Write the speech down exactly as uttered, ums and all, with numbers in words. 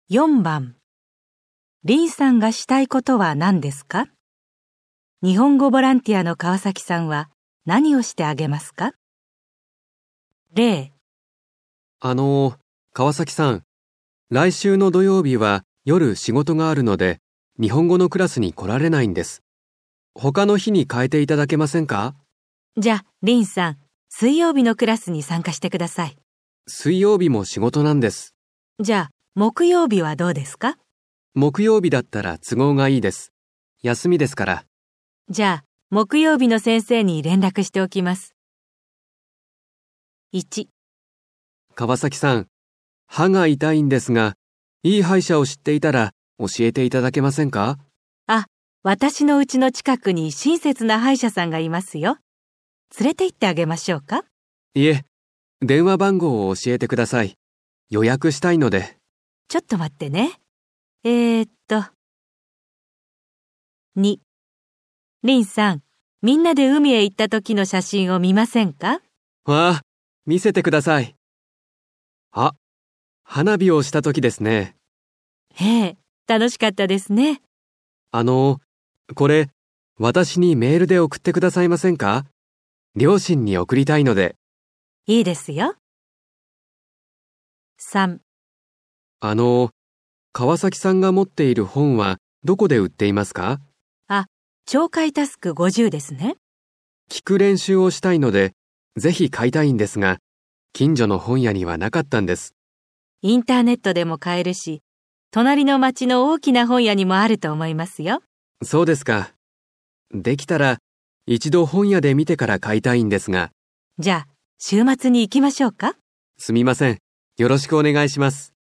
よんばん、林さんがしたいことは何ですか？日本語ボランティアの川崎さんは何をしてあげますか？例、 あの、川崎さん、来週の土曜日は夜仕事があるので、日本語のクラスに来られないんです。他の日に変えていただけませんか？ じゃあ、林さん、水曜日のクラスに参加してください。 水曜日も仕事なんです。 じゃあ、木曜日はどうですか？ 木曜日だったら都合がいいです。休みですから。 じゃあ、木曜日の先生に連絡しておきます。いち、 川崎さん、歯が痛いんですが、いい歯医者を知っていたら教えていただけませんか？ あ、私の家の近くに親切な歯医者さんがいますよ。連れて行ってあげましょうか？ いえ、電話番号を教えてください。予約したいので。 ちょっと待ってね。えーっと。に、林さん、みんなで海へ行った時の写真を見ませんか？ わあ、見せてください。あ、花火をした時ですね。 ええ、楽しかったですね。 あの、これ、私にメールで送ってくださいませんか？両親に送りたいので。 いいですよ。さん、 あの、川崎さんが持っている本はどこで売っていますか？ あ、鳥海タスクごじゅうですね。 聞く練習をしたいので、ぜひ買いたいんですが、近所の本屋にはなかったんです。 インターネットでも買えるし、隣の町の大きな本屋にもあると思いますよ。 そうですか。できたら、一度本屋で見てから買いたいんですが。 じゃあ、週末に行きましょうか？ すみません。よろしくお願いします。